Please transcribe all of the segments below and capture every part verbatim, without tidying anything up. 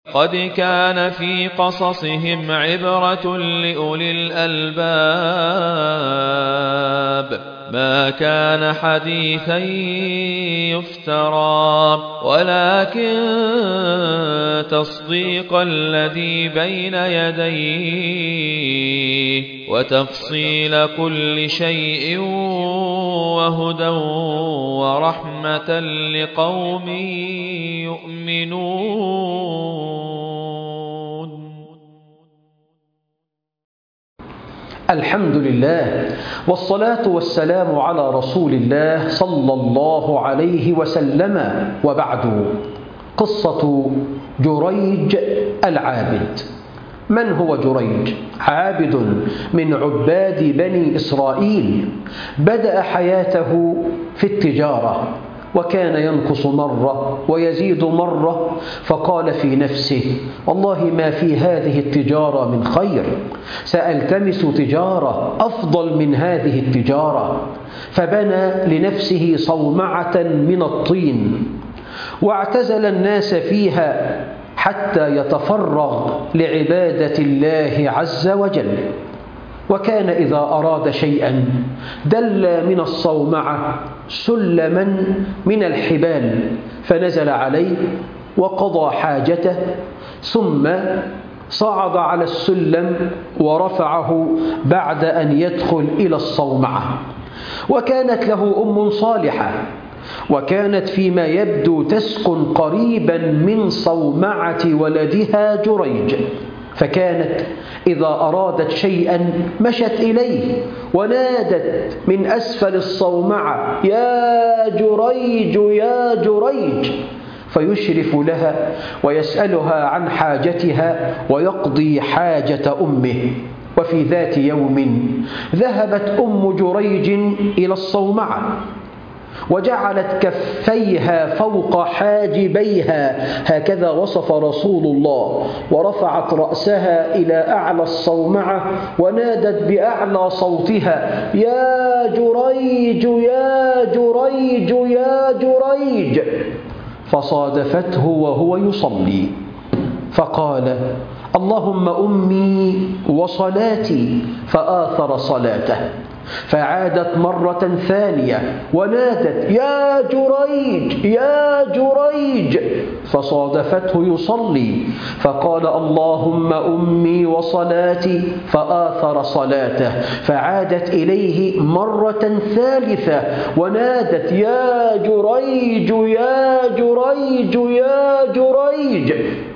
قد كان في قصصهم عبرة لأولي الألباب ما كان حديثا يفترى ولكن تصديق الذي بين يديه وتفصيل كل شيء وهدى ورحمة لقوم يؤمنون. الحمد لله والصلاة والسلام على رسول الله صلى الله عليه وسلم، وبعد. قصة جريج العابد. من هو جريج؟ عابد من عباد بني إسرائيل، بدأ حياته في التجارة وكان ينقص مرة ويزيد مرة، فقال في نفسه: والله ما في هذه التجارة من خير، سألتمس تجارة أفضل من هذه التجارة. فبنى لنفسه صومعة من الطين واعتزل الناس فيها حتى يتفرغ لعبادة الله عز وجل. وكان إذا أراد شيئا دل من الصومعة سلما من الحبال فنزل عليه وقضى حاجته، ثم صعد على السلم ورفعه بعد أن يدخل إلى الصومعة. وكانت له أم صالحة، وكانت فيما يبدو تسكن قريبا من صومعة ولدها جريج، فكانت إذا أرادت شيئا مشت إليه ونادت من أسفل الصومعة: يا جريج يا جريج، فيشرف لها ويسألها عن حاجتها ويقضي حاجة أمه. وفي ذات يوم ذهبت أم جريج إلى الصومعة وجعلت كفيها فوق حاجبيها، هكذا وصف رسول الله، ورفعت رأسها إلى أعلى الصومعة ونادت بأعلى صوتها: يا جريج يا جريج يا جريج. فصادفته وهو يصلي فقال: اللهم أمي وصلاتي، فآثر صلاته. فعادت مرة ثانية ونادت: يا جريج يا جريج، فصادفته يصلي فقال: اللهم أمي وصلاتي، فآثر صلاته. فعادت إليه مرة ثالثة ونادت: يا جريج يا جريج يا جريج،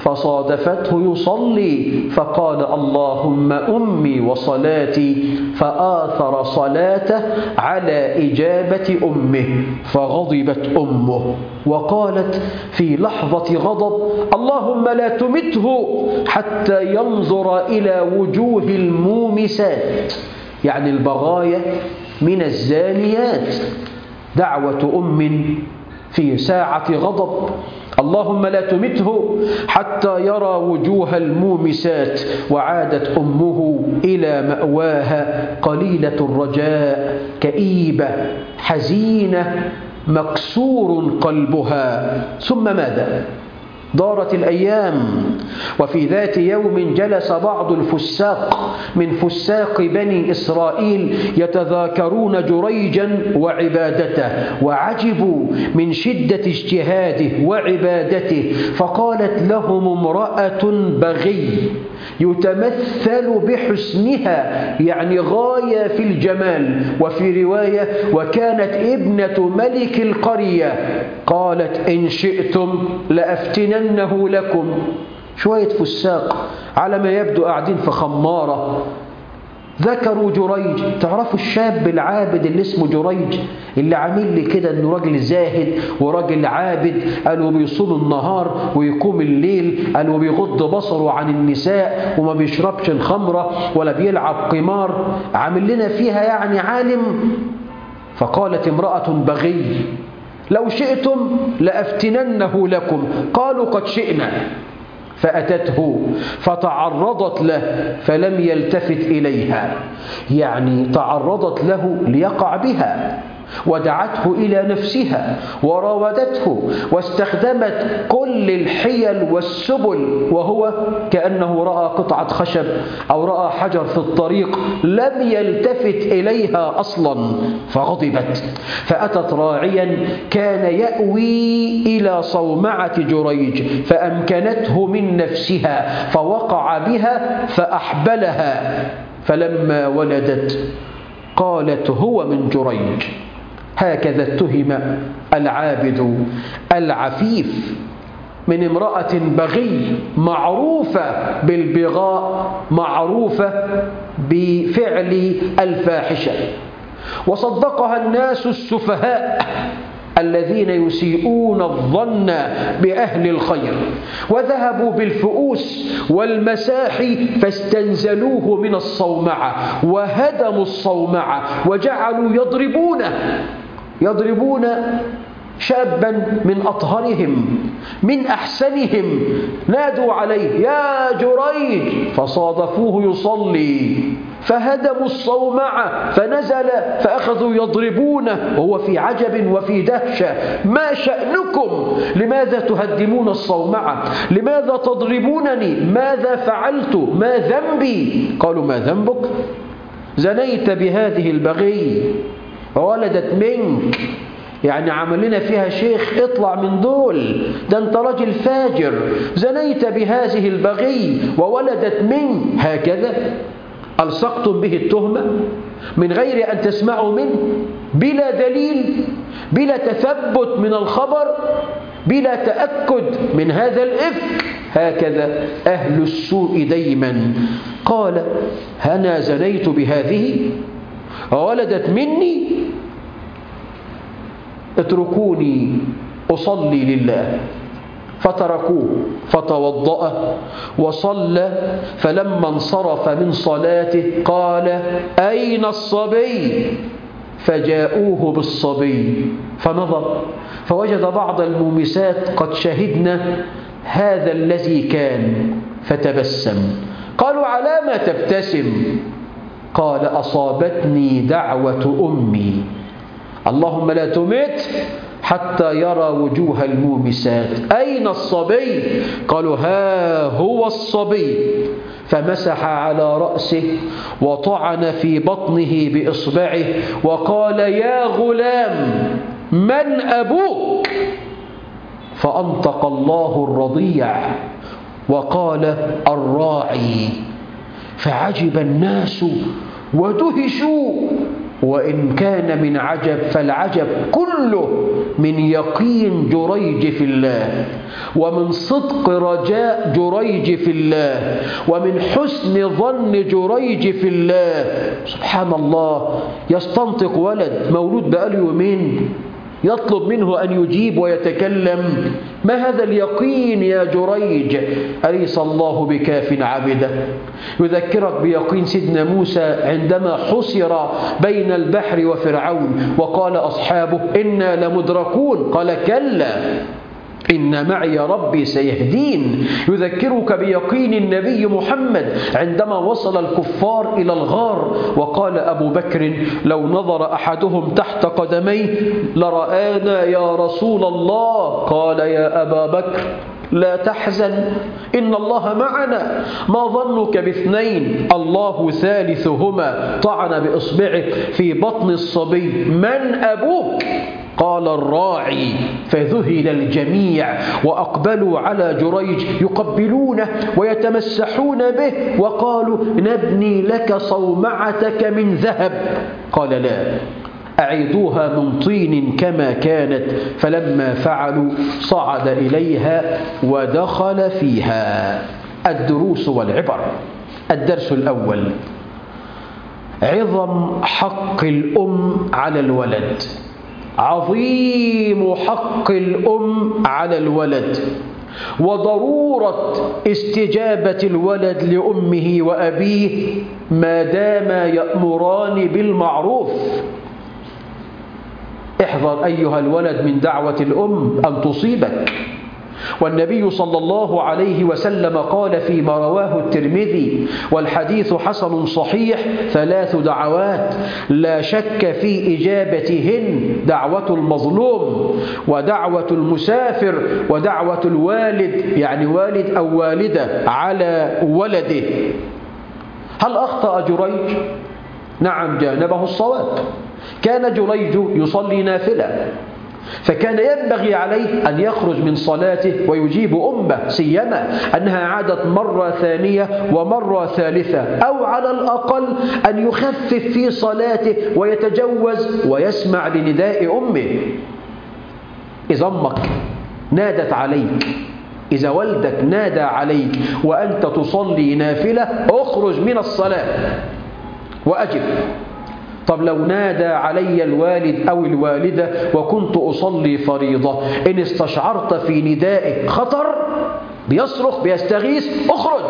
فصادفته يصلي فقال: اللهم أمي وصلاتي، فآثر صلاته على إجابة أمه. فغضبت أمه وقالت في لحظة غضب: اللهم لا تمته حتى ينظر إلى وجوه المومسات، يعني البغايا من الزانيات. دعوة أم في ساعة غضب: اللهم لا تمته حتى يرى وجوه المومسات. وعادت أمه إلى مأواها قليلة الرجاء، كئيبة حزينة، مكسور قلبها. ثم ماذا؟ دارت الأيام، وفي ذات يوم جلس بعض الفساق من فساق بني إسرائيل يتذاكرون جريجا وعبادته، وعجبوا من شدة اجتهاده وعبادته. فقالت لهم امرأة بغي يتمثل بحسنها، يعني غاية في الجمال، وفي رواية: وكانت ابنة ملك القرية، قالت: إن شئتم لأفتننه لكم. شوية فساق على ما يبدو قاعدين في خمارة ذكروا جريج. تعرفوا الشاب العابد اللي اسمه جريج، اللي عامل لي كده انه راجل زاهد وراجل عابد، قالوا بيصوم النهار ويقوم الليل، قالوا بيغض بصره عن النساء وما بيشربش الخمرة ولا بيلعب قمار، عامل لنا فيها يعني عالم. فقالت امرأة بغي: لو شئتم لأفتننه لكم. قالوا: قد شئنا. فأتته فتعرضت له فلم يلتفت إليها، يعني تعرضت له ليقع بها. ودعته إلى نفسها وراودته واستخدمت كل الحيل والسبل، وهو كأنه رأى قطعة خشب أو رأى حجر في الطريق لم يلتفت إليها أصلا، فغضبت فأتت راعيا كان يأوي إلى صومعة جريج فأمكنته من نفسها فوقع بها فأحبلها، فلما ولدت قالت هو من جريج. هكذا اتهم العابد العفيف من امرأة بغي معروفة بالبغاء، معروفة بفعل الفاحشة، وصدقها الناس السفهاء الذين يسيئون الظن بأهل الخير، وذهبوا بالفؤوس والمساحي فاستنزلوه من الصومعة وهدموا الصومعة وجعلوا يضربونه يضربون شابا من أطهرهم من أحسنهم، نادوا عليه يا جريج فصادفوه يصلي فهدموا الصومعة فنزل فأخذوا يضربونه وهو في عجب وفي دهشة. ما شأنكم؟ لماذا تهدمون الصومعة؟ لماذا تضربونني؟ ماذا فعلت؟ ما ذنبي؟ قالوا ما ذنبك؟ زنيت بهذه البغي ولدت منك، يعني عمل لنا فيها شيخ اطلع من دول، ده انت رجل فاجر، زنيت بهذه البغي وولدت منك. هكذا ألصقتم به التهمة من غير أن تسمعوا منه، بلا دليل، بلا تثبت من الخبر، بلا تأكد من هذا الإفك. هكذا أهل السوء دايما. قال أنا زنيت بهذه ولدت مني، اتركوني أصلي لله. فتركوه فتوضأ وصلى، فلما انصرف من صلاته قال أين الصبي؟ فجاءوه بالصبي فنظر فوجد بعض المومسات قد شهدنا هذا الذي كان فتبسم. قالوا على ما تبتسم؟ قال أصابتني دعوة أمي، اللهم لا تمت حتى يرى وجوه المومسات. أين الصبي؟ قالوا ها هو الصبي. فمسح على رأسه وطعن في بطنه بإصبعه وقال يا غلام من أبوك؟ فأنطق الله الرضيع وقال الراعي. فعجب الناس ودهشوا، وإن كان من عجب فالعجب كله من يقين جريج في الله، ومن صدق رجاء جريج في الله، ومن حسن ظن جريج في الله. سبحان الله، يستنطق ولد مولود بقاله يومين يطلب منه أن يجيب ويتكلم. ما هذا اليقين يا جريج؟ أليس الله بكاف عبده؟ يذكرك بيقين سيدنا موسى عندما حصر بين البحر وفرعون وقال أصحابه إنا لمدركون، قال كلا إن معي ربي سيهدين. يذكرك بيقين النبي محمد عندما وصل الكفار إلى الغار وقال أبو بكر لو نظر أحدهم تحت قدميه لرآنا يا رسول الله. قال يا أبا بكر لا تحزن إن الله معنا، ما ظنك باثنين الله ثالثهما. طعن بإصبعه في بطن الصبي من أبوك؟ قال الراعي. فذهل الجميع وأقبلوا على جريج يقبلونه ويتمسحون به وقالوا نبني لك صومعتك من ذهب. قال لا، أعيدوها من طين كما كانت. فلما فعلوا صعد إليها ودخل فيها. الدروس والعبر. الدرس الأول عظم حق الأم على الولد، عظيم حق الأم على الولد، وضرورة استجابة الولد لأمه وأبيه ما دام يأمران بالمعروف. احذر أيها الولد من دعوة الأم أن تصيبك، والنبي صلى الله عليه وسلم قال فيما رواه الترمذي والحديث حسن صحيح: ثلاث دعوات لا شك في إجابتهن: دعوة المظلوم، ودعوة المسافر، ودعوة الوالد، يعني والد أو والدة على ولده. هل أخطأ جريج؟ نعم، جانبه الصواب. كان جريج يصلي نافلة، فكان ينبغي عليه أن يخرج من صلاته ويجيب أمه، سيما أنها عادت مرة ثانية ومرة ثالثة، أو على الأقل أن يخفف في صلاته ويتجوز ويسمع لنداء أمه. إذا أمك نادت عليك، إذا والدك نادى عليك وأنت تصلي نافلة، أخرج من الصلاة وأجب. طب لو نادى علي الوالد أو الوالدة وكنت أصلي فريضة، إن استشعرت في ندائه خطر، بيصرخ بيستغيث، أخرج.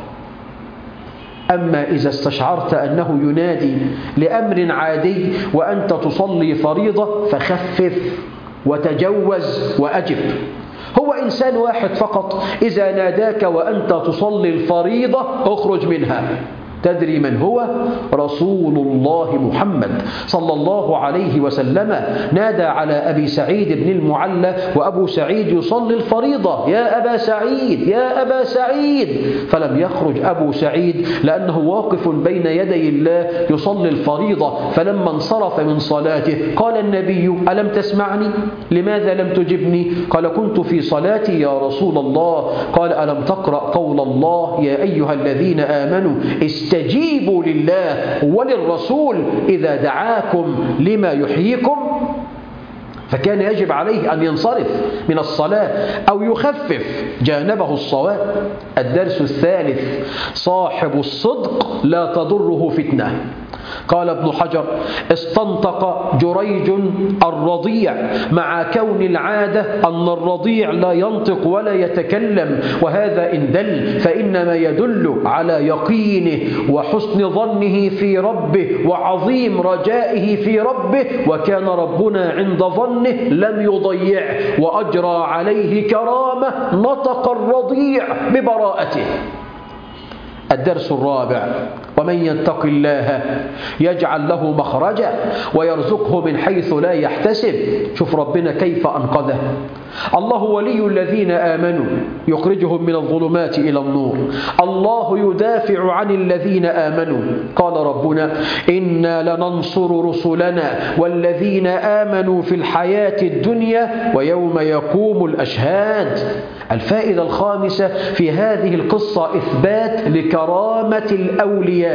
أما إذا استشعرت أنه ينادي لأمر عادي وأنت تصلي فريضة، فخفف وتجوز وأجب. هو إنسان واحد فقط، إذا ناداك وأنت تصلي الفريضة اخرج منها. تدري من هو؟ رسول الله محمد صلى الله عليه وسلم نادى على أبي سعيد بن المعلى وأبو سعيد يصلي الفريضة: يا أبا سعيد، يا أبا سعيد، فلم يخرج أبو سعيد لأنه واقف بين يدي الله يصلي الفريضة. فلما انصرف من صلاته قال النبي: ألم تسمعني؟ لماذا لم تجبني؟ قال: كنت في صلاتي يا رسول الله. قال: ألم تقرأ قول الله: يا أيها الذين آمنوا استجيبوا لله وللرسول إذا دعاكم لما يحييكم؟ فكان يجب عليه أن ينصرف من الصلاة أو يخفف. جانبه الصواب. الدرس الثالث: صاحب الصدق لا تضره فتنة. قال ابن حجر: استنطق جريج الرضيع، مع كون العادة أن الرضيع لا ينطق ولا يتكلم، وهذا إن دل فإنما يدل على يقينه وحسن ظنه في ربه وعظيم رجائه في ربه، وكان ربنا عند ظنه لم يضيعه وأجرى عليه كرامة، نطق الرضيع ببراءته. الدرس الرابع: ومن يتق الله يجعل له مخرجا ويرزقه من حيث لا يحتسب. شوف ربنا كيف أنقذه. الله ولي الذين آمنوا يخرجهم من الظلمات إلى النور. الله يدافع عن الذين آمنوا. قال ربنا: إنا لننصر رسلنا والذين آمنوا في الحياة الدنيا ويوم يقوم الأشهاد. الفائدة الخامسة في هذه القصة: إثبات لكرامة الأولياء.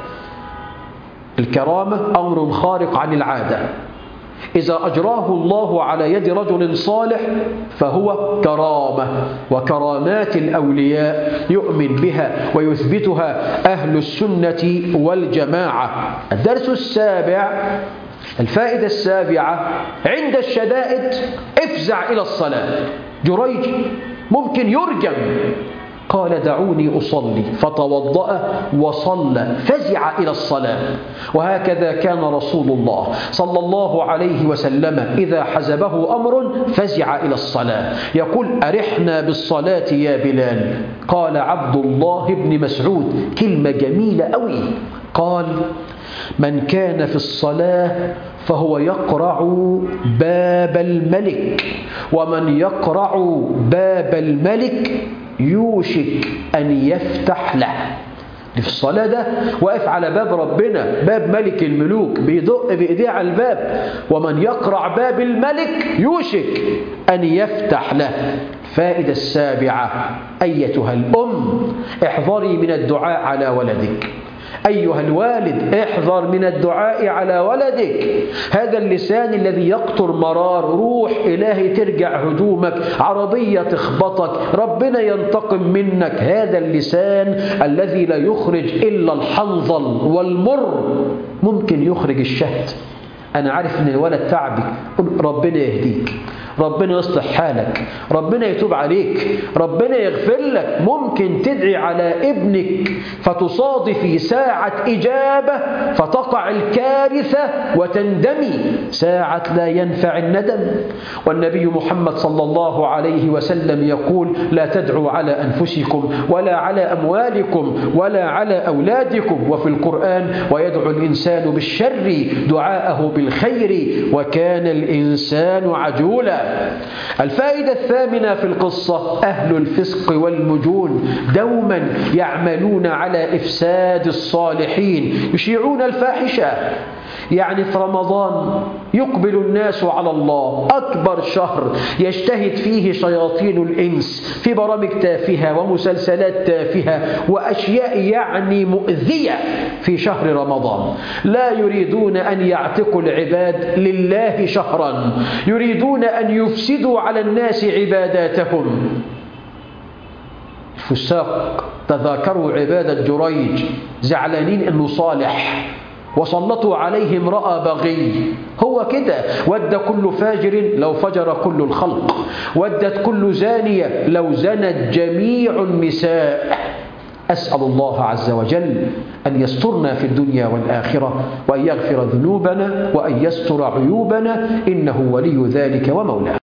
الكرامة أمر خارق عن العادة، إذا أجراه الله على يد رجل صالح فهو كرامة، وكرامات الأولياء يؤمن بها ويثبتها أهل السنة والجماعة. الدرس السابع، الفائدة السابعة: عند الشدائد افزع إلى الصلاة. جريج ممكن يرجم، قال: دعوني أصلي، فتوضأ وصلى، فزع إلى الصلاة. وهكذا كان رسول الله صلى الله عليه وسلم إذا حزبه أمر فزع إلى الصلاة، يقول: أرحنا بالصلاة يا بلال. قال عبد الله بن مسعود كلمة جميلة أوي، قال: من كان في الصلاة فهو يقرع باب الملك، ومن يقرع باب الملك يوشك أن يفتح له. في الصلاة ده واقف على باب ربنا، باب ملك الملوك، بيدق بإيديه على الباب، ومن يقرع باب الملك يوشك أن يفتح له. فائدة السابعة: أيتها الأم احذري من الدعاء على ولدك. أيها الوالد احذر من الدعاء على ولدك. هذا اللسان الذي يقطر مرار، روح إلهي ترجع هدومك، عربية تخبطك، ربنا ينتقم منك. هذا اللسان الذي لا يخرج إلا الحنظل والمر، ممكن يخرج الشهد. أنا عارف إن الولد تعبي، ربنا يهديك، ربنا يصلح حالك، ربنا يتوب عليك، ربنا يغفر لك. ممكن تدعي على ابنك فتصادفي ساعة إجابة فتقع الكارثة وتندمي ساعة لا ينفع الندم. والنبي محمد صلى الله عليه وسلم يقول: لا تدعوا على أنفسكم ولا على أموالكم ولا على أولادكم. وفي القرآن: ويدعو الإنسان بالشر دعاءه بالخير وكان الإنسان عجولا. الفائدة الثامنة في القصة: أهل الفسق والمجون دوما يعملون على إفساد الصالحين، يشيعون الفاحشة. يعني في رمضان يقبل الناس على الله، أكبر شهر يجتهد فيه شياطين الإنس في برامج تافهة ومسلسلات تافهة وأشياء يعني مؤذية في شهر رمضان. لا يريدون أن يعتقوا العباد لله شهرا، يريدون أن يفسدوا على الناس عباداتهم. الفساق تذاكروا عبادة جريج، زعلانين أنه صالح وسلطوا عليه امرأة بغي. هو كده، ود كل فاجر لو فجر كل الخلق، ودت كل زانية لو زنت جميع النساء. أسأل الله عز وجل أن يسترنا في الدنيا والآخرة، وأن يغفر ذنوبنا وأن يستر عيوبنا، إنه ولي ذلك ومولاه.